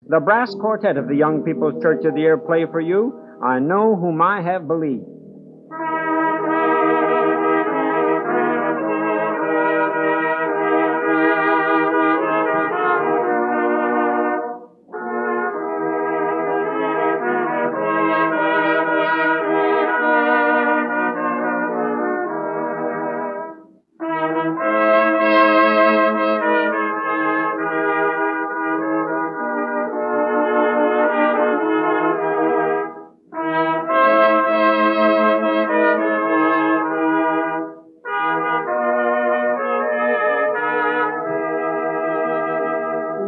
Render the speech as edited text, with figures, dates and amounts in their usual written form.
The brass quartet of the Young People's Church of the Air play for you, I Know Whom I Have Believed.